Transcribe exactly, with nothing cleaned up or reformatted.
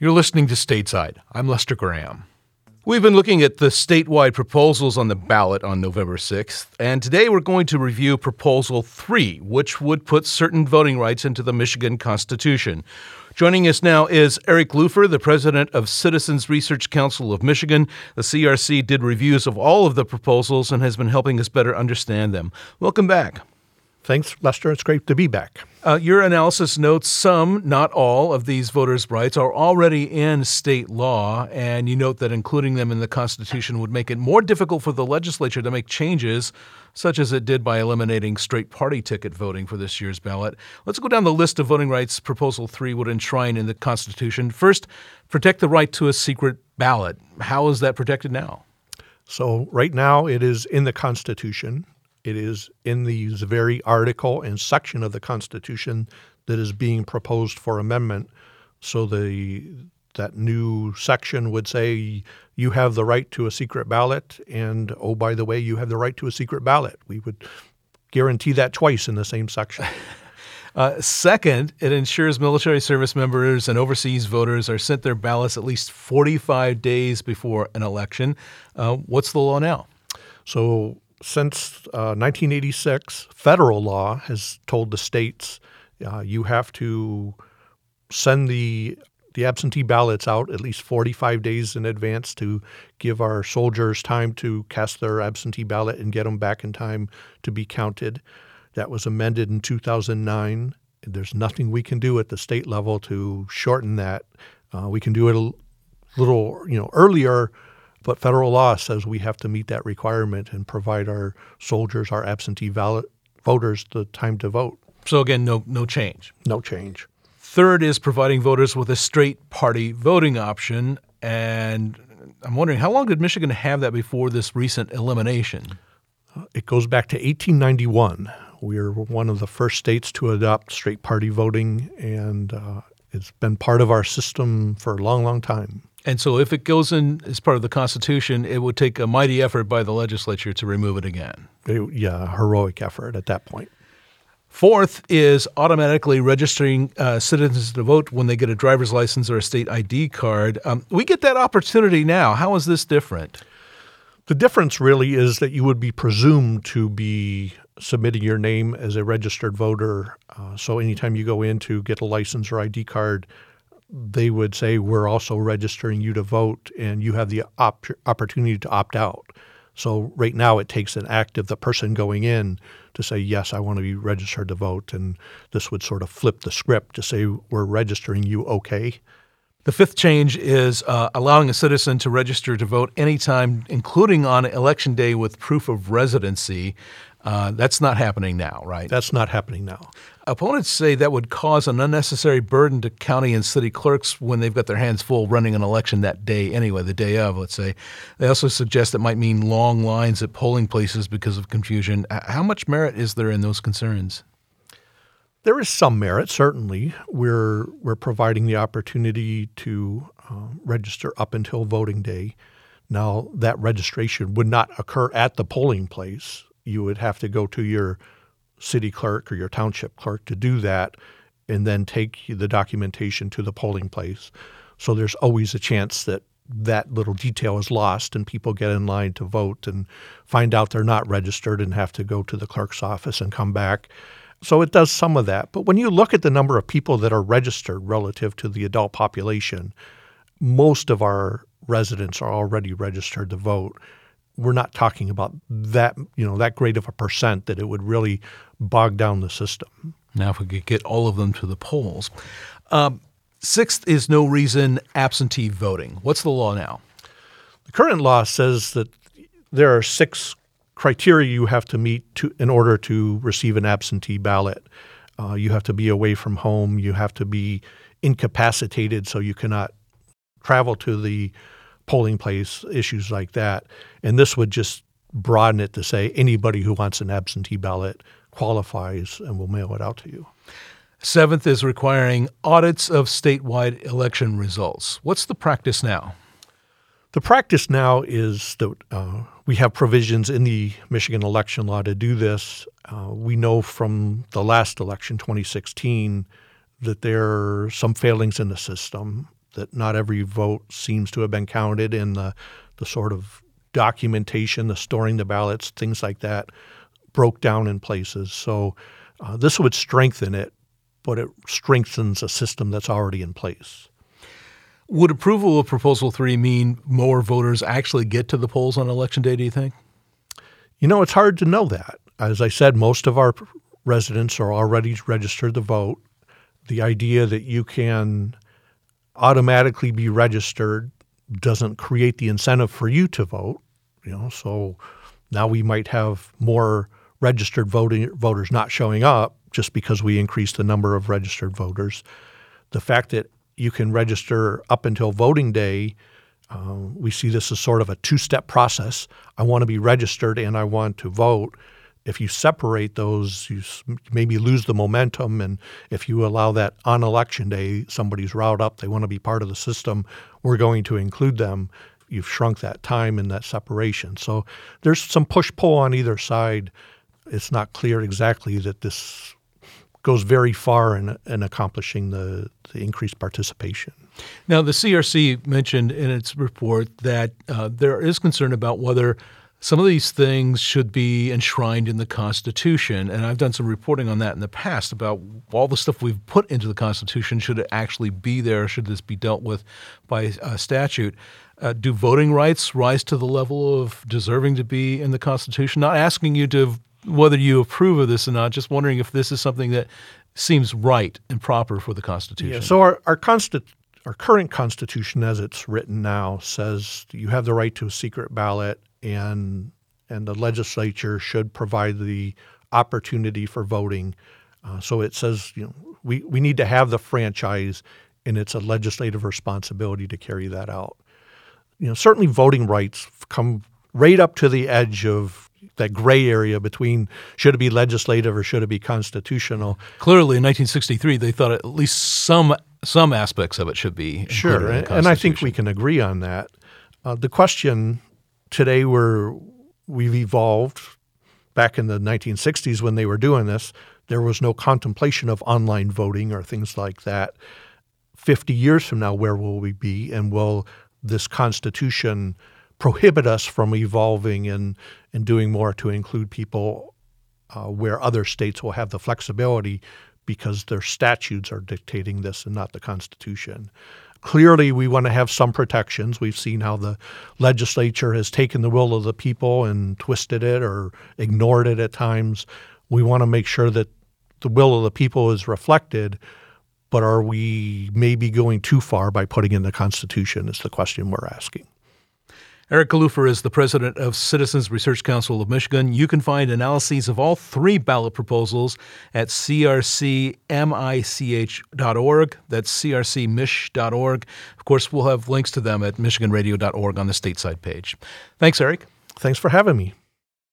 You're listening to Stateside. I'm Lester Graham. We've been looking at the statewide proposals on the ballot on November sixth, and today we're going to review Proposal three, which would put certain voting rights into the Michigan Constitution. Joining us now is Eric Lufer, the president of Citizens Research Council of Michigan. The C R C did reviews of all of the proposals and has been helping us better understand them. Welcome back. Thanks, Lester. It's great to be back. Uh, your analysis notes some, not all, of these voters' rights are already in state law, and you note that including them in the Constitution would make it more difficult for the legislature to make changes, such as it did by eliminating straight party ticket voting for this year's ballot. Let's go down the list of voting rights Proposal three would enshrine in the Constitution. First, protect the right to a secret ballot. How is that protected now? So right now it is in the Constitution. It is in the very article and section of the Constitution that is being proposed for amendment. So the that new section would say you have the right to a secret ballot, and oh, by the way, you have the right to a secret ballot. We would guarantee that twice in the same section. Uh, second, it ensures military service members and overseas voters are sent their ballots at least forty-five days before an election. Uh, what's the law now? So since uh, nineteen eighty-six, federal law has told the states uh, you have to send the the absentee ballots out at least forty-five days in advance to give our soldiers time to cast their absentee ballot and get them back in time to be counted. That was amended in two thousand nine. There's nothing we can do at the state level to shorten that. Uh, we can do it a little, you know, earlier, but federal law says we have to meet that requirement and provide our soldiers, our absentee ballot voters, the time to vote. So again, no no change. No change. Third is providing voters with a straight party voting option. And I'm wondering, how long did Michigan have that before this recent elimination? Uh, it goes back to eighteen ninety-one. We are one of the first states to adopt straight party voting, and uh, it's been part of our system for a long, long time. And so if it goes in as part of the Constitution, it would take a mighty effort by the legislature to remove it again. It, yeah, heroic effort at that point. Fourth is automatically registering uh, citizens to vote when they get a driver's license or a state I D card. Um, we get that opportunity now. How is this different? The difference really is that you would be presumed to be submitting your name as a registered voter. Uh, so anytime you go in to get a license or I D card, they would say, we're also registering you to vote, and you have the op- opportunity to opt out. So right now it takes an act of the person going in to say, yes, I want to be registered to vote. And this would sort of flip the script to say, we're registering you okay. The fifth change is uh, allowing a citizen to register to vote anytime, including on election day with proof of residency. Uh, that's not happening now, right? That's not happening now. Opponents say that would cause an unnecessary burden to county and city clerks when they've got their hands full running an election that day anyway, the day of, let's say. They also suggest it might mean long lines at polling places because of confusion. How much merit is there in those concerns? There is some merit, certainly. We're we're providing the opportunity to uh, register up until voting day. Now, that registration would not occur at the polling place. You would have to go to your city clerk or your township clerk to do that and then take the documentation to the polling place. So there's always a chance that that little detail is lost and people get in line to vote and find out they're not registered and have to go to the clerk's office and come back. So it does some of that. But when you look at the number of people that are registered relative to the adult population, most of our residents are already registered to vote. We're not talking about that, you know, that great of a percent that it would really bog down the system. Now, if we could get all of them to the polls. Um, sixth is no reason absentee voting. What's the law now? The current law says that there are six criteria you have to meet to, in order to receive an absentee ballot. Uh, you have to be away from home. You have to be incapacitated, so you cannot travel to the polling place, issues like that. And this would just broaden it to say anybody who wants an absentee ballot qualifies and will mail it out to you. Seventh is requiring audits of statewide election results. What's the practice now? The practice now is that uh, we have provisions in the Michigan election law to do this. Uh, we know from the last election, twenty sixteen, that there are some failings in the system. that not every vote seems to have been counted in the, the sort of documentation, the storing the ballots, things like that, broke down in places. So uh, this would strengthen it, but it strengthens a system that's already in place. Would approval of Proposal three mean more voters actually get to the polls on Election Day, do you think? You know, it's hard to know that. As I said, most of our residents are already registered to vote. The idea that you can automatically be registered doesn't create the incentive for you to vote. You know, so now we might have more registered voting voters not showing up just because we increased the number of registered voters. The fact that you can register up until voting day, uh, we see this as sort of a two-step process. I want to be registered and I want to vote. If you separate those, you maybe lose the momentum. And if you allow that on election day, somebody's riled up, they want to be part of the system, we're going to include them. You've shrunk that time and that separation. So there's some push-pull on either side. It's not clear exactly that this goes very far in, in accomplishing the, the increased participation. Now, the C R C mentioned in its report that uh, there is concern about whether some of these things should be enshrined in the Constitution, and I've done some reporting on that in the past about all the stuff we've put into the Constitution. Should it actually be there? Should this be dealt with by uh, statute? Uh, do voting rights rise to the level of deserving to be in the Constitution? Not asking you to whether you approve of this or not, just wondering if this is something that seems right and proper for the Constitution. Yeah, so our our, Consti- our current Constitution, as it's written now, says you have the right to a secret ballot, and and the legislature should provide the opportunity for voting. Uh, so it says, you know, we, we need to have the franchise, and it's a legislative responsibility to carry that out. You know, certainly voting rights come right up to the edge of that gray area between should it be legislative or should it be constitutional. Clearly, in nineteen sixty-three, they thought at least some some aspects of it should be sure, included in the and I think we can agree on that. Uh, the question today, where we've evolved, back in the nineteen sixties when they were doing this, there was no contemplation of online voting or things like that. fifty years from now, where will we be? And will this Constitution prohibit us from evolving and, and doing more to include people uh, where other states will have the flexibility because their statutes are dictating this and not the Constitution? Clearly, we want to have some protections. We've seen how the legislature has taken the will of the people and twisted it or ignored it at times. We want to make sure that the will of the people is reflected, but are we maybe going too far by putting in the Constitution is the question we're asking. Eric Kalufer is the president of Citizens Research Council of Michigan. You can find analyses of all three ballot proposals at c r c mich dot org. That's c r c mich dot org. Of course, we'll have links to them at michigan radio dot org on the stateside page. Thanks, Eric. Thanks for having me.